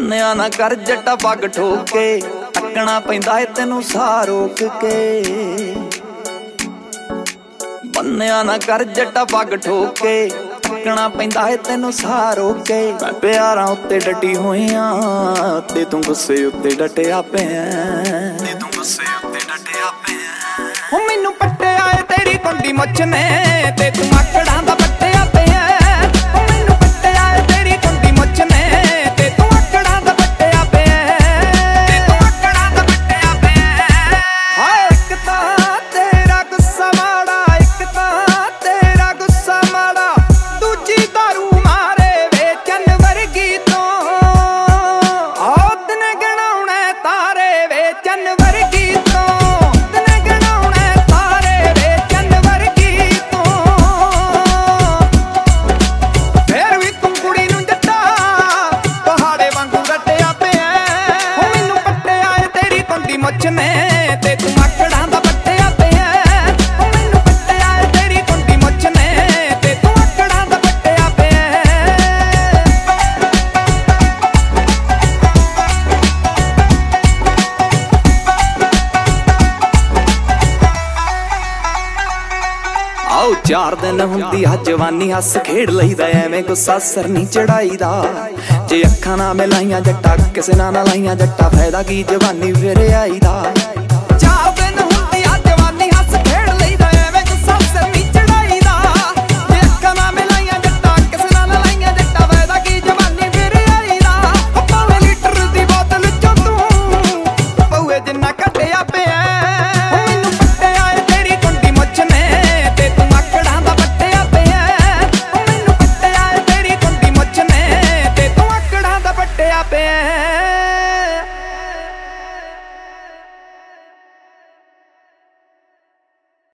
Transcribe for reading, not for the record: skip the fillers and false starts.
ਬੰਨਿਆ ਨਾ ਕਰ ਜੱਟਾ ਪੱਗ ਠੋਕ ਕੇ, ਟੱਕਣਾ ਪੈਂਦਾ ਏ ਤੈਨੂੰ ਸਾਹ ਰੋਕ ਕੇ। ਬੰਨਿਆ ਨਾ ਕਰ ਜੱਟਾ ਪੱਗ ਠੋਕ ਕੇ, ਟੱਕਣਾ ਪੈਂਦਾ ਏ ਤੈਨੂੰ ਸਾਹ ਰੋਕ ਕੇ। ਮੈਂ ਪਿਆਰਾਂ ਉੱਤੇ ਡਟੀ ਹੋਈਆਂ ਤੇ ਤੂੰ ਗੁੱਸੇ ਉੱਤੇ ਡਟਿਆ ਪਿਆ, ਤੇ ਤੂੰ ਗੁੱਸੇ ਉੱਤੇ ਡਟਿਆ ਪਿਆ। ਉਹ ਮੈਨੂੰ ਪੱਟਿਆ ਏ ਤੇਰੀ ਕੁੰਡੀ ਮੁੱਛ ਨੇ ਤੇ ਤੂੰ ਆਕੜਾਂ ਦਾ ਪੱਟਿਆ ਪਿਆ। ਉਹ ਮੈਨੂੰ ਪੱਟਿਆ ਏ ਤੇਰੀ ਕੁੰਡੀ ਮੁੱਛ ਨੇ ਤੇ ਤੂੰ ਆਕੜਾਂ ਦਾ ਪੱਟਿਆ ਪਿਆ, ਤੇ ਤੂੰ ਆਕੜਾਂ ਦਾ ਪੱਟਿਆ ਪਿਆ। ਹਾਏ ਇੱਕ ਤਾਂ ਤੇਰਾ ਗੁੱਸਾ ਮਾੜਾ, ਇੱਕ ਤਾਂ ਤੇਰਾ ਗੁੱਸਾ ਮਾੜਾ, ਦੂਜੀ ਦਾਰੂ ਮਾਰੇ ਵੇਚਣ ਵਰਗੀ ਤੋਂ। ਆਹ ਦਿਨ ਗਣਾਉਣੇ ਤਾਰੇ ਵੇਚਣ ਵਰਗੀ ਤੋਂ, ਦਿਨ ਗਣਾਉਣੇ ਤਾਰੇ ਵੇਚਣ ਵਰਗੀ ਤੋਂ। ਫੇਰ ਵੀ ਤੂੰ ਕੁੜੀ ਨੂੰ ਜੱਟਾ ਪਹਾੜੇ ਵਾਂਗੂ ਰੱਟਿਆ ਪਿਆ। ਉਹ ਮੈਨੂੰ ਪੱਟਿਆ ਏ ਤੇਰੀ ਕੁੰਡੀ ਮੁੱਛ ਨੇ ਤੇ ਤੂੰ ਆਕੜਾਂ ਦਾ ਪੱਟਿਆ ਪਿਆ। ਉਹ ਮੈਨੂੰ ਪੱਟਿਆ ਏ ਤੇਰੀ ਕੁੰਡੀ ਮੁੱਛ ਨੇ ਤੇ ਤੂੰ ਆਕੜਾਂ ਦਾ ਪੱਟਿਆ ਪਿਆ। ਆਓ 4 ਦਿਨ ਹੁੰਦੀ ਆ ਜਵਾਨੀ, ਹੱਸ ਖੇਡ ਲਈਦਾ ਐਵੇਂ ਗੁੱਸਾ ਸਿਰ ਨਹੀਂ ਚੜਾਈਦਾ। ਜੇ ਅੱਖਾਂ ਨਾ ਮਿਲਾਈਆਂ ਜੱਟਾ ਕਿਸੇ ਨਾਲ ਨਾ ਲਾਈਆਂ ਜੱਟਾ, ਫਾਇਦਾ ਕੀ ਜਵਾਨੀ ਫਿਰ ਆਈਦਾ। 4 ਦਿਨ ਹੁੰਦੀ ਆ ਜਵਾਨੀ, ਹੱਸ ਖੇਡ ਲਈਦਾ ਐਵੇਂ ਗੁੱਸਾ ਸਿਰ ਨਹੀਂ ਚੜਾਈਦਾ। ਜੇ ਅੱਖਾਂ ਨਾ ਮਿਲਾਈਆਂ ਜੱਟਾ ਕਿਸੇ ਨਾਲ ਨਾ ਲਾਈਆਂ ਜੱਟਾ, ਫਾਇਦਾ ਕੀ ਜਵਾਨੀ ਫਿਰ ਆਈਦਾ। ਭਾਵੇਂ ਲੀਟਰ ਦੀ ਬੋਤਲ ਚੋਂ ਤੂੰ ਪਊਏ ਜਿੰਨਾ ਕੱਢਿਆ ਪਿਆ।